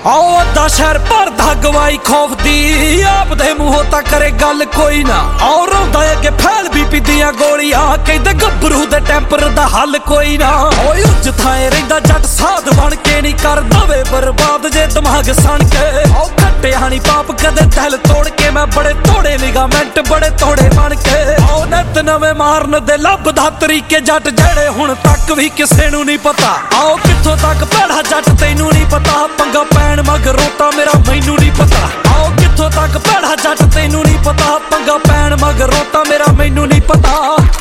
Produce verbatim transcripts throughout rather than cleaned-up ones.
आओ अद्धा शहर भरदा गवाई खौफ दी, आप दे मूंहों तां करे गल कोई ना। और रोंदा अगे फैल बीपी दियां गोलियां, कहंदे गब्बरू दे टैंपर दा हल कोई ना। ओए उज थाए रहिंदा जट साध बन के नी कर दवे बर्बाद जे दिमाग सण के। ओ खट्टिया नी पाप कदे दिल तोड़ के, मैं बड़े तोड़े लिगामेंट बड़े तोड़े बन के। ओ नित नवे मारन दे लभदा तरीके जट जेड़े हुण तक भी किसे नू नी पता। आओ कित्थों तक भैड़ा जट तैनू नी पता, पंगा पैण मगरों तां मेरा मैनू नी पता। आओ कित्थों तक भैड़ा जट तैनू नी पता, पंगा पैण मगरों तां मेरा मैनू नी पता।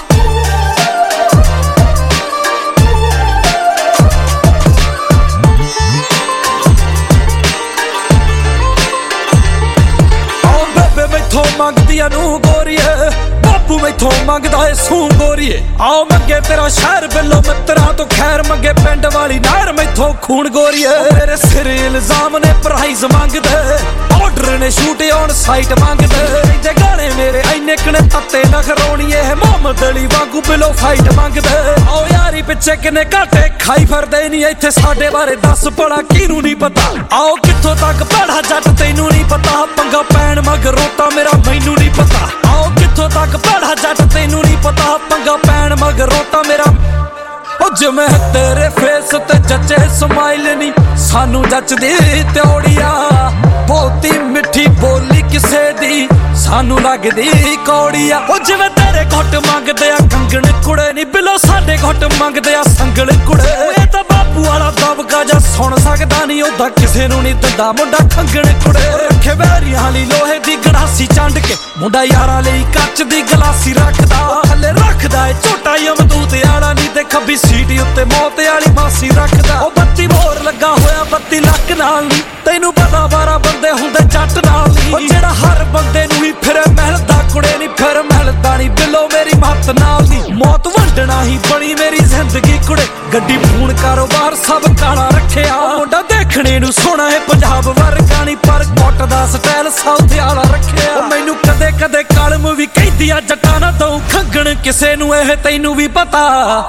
मैथों मंगदिया नू गोरीए, बापू मैथों मंगदा है सू गोरीए। आओ मंगे तेरा शहर बिलो मित्रा तो खैर, मंगे पिंड वाली नहर मैथों खून गोरीए। मेरे सिर इल्जाम ने प्राइज मंगदे, ऑर्डर ने शूट ऑन साइट मंगदे। जे गाने मेरे इन्ने कने तत्ते नखरोणीए, मोहम्मद अली वांगू बिलो फाइट मंगदे। आओ यारी पिछे किने घाटे खाई फिरदे नी, इत्थे साडे बारे दस भला किनू नी पता। आओ कित्थों तक भैड़ा जट तैनू नी पता, पंगा पैण मगरों तां मेरा मैनू नी पता। आओ कित्थों तक भैड़ा जट तैनू नी पता, पंगा पैण मगरों तां मेरा। ओ जिवें तेरे फेस ते जचे स्माइल नी, सानू जचदी त्योड़िया। बहुती मिठी बोली किसे दी, सानू लगदी कौड़िया। ओ जिवें तेरे घुट मंगदे आ कंगण कुड़े नी, बिलो साडे घुट मंगदे आ संगल कुड़े। ए तां बापू वाला दबका जा सुण सकदा नी, ओदा किसे नू नी दिंदा मुंडा खंगण कुड़े। रखे वैरियां ली लोहे दी गड़ासी चंड के, मुंडा यारां लई कच दी गलासी रखदा। थल्ले रखदा ए झोटा यमदूत आला नी, ते खब्बी सीटी उत्ते मौत आली मासी रखदा। ओ बत्ती बोर लगा होया बत्ती लक नाल नी, तैनू पता बारह बंदे हुंदे जट नाल नी। ओ जेड़ा हर बंदे नू ही फिरे महलदा कुड़े नी, फिर महलदा नी बिलो मेरी मत नाल नी। मौत वंडना ही बनी मेरी जिंदगी कुड़े, गड्डी फोन कारोबार सब काला रखिया। मुंडा देखने नू सोहना है पंजाब वर्गा नी, पर कोट दा स्टाइल साउथ आला रखिया। ओ मैनू कदे कदे कलम भी कहदी आ जट्टां ना दऊं खंगण किसे नू, एह तैनू भी पता।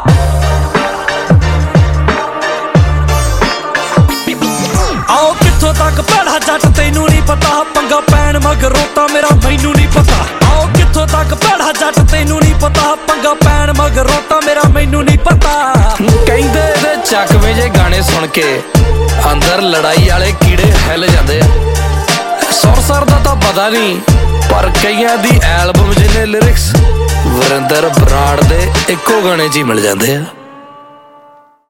आओ कित्थों तक भैड़ा जट तैनू नी पता, पंगा पैण मगरों तां मेरा मैनू नी पता। आओ कित्थों तक भैड़ा जट तैनू नी पता, पंगा पैण मगरों तां मेरा मैनू नी पता। कहंदे इहदे चकवे जे गाने सुन के अंदर लड़ाई वाले कीड़े हिल जांदे आ। सुर सर दा तां पता नहीं, पर कईयां दी एल्बम जिन्ने लिरिक्स वरिंदर बराड़ दे इक्को गाने च ही मिल जांदे आ।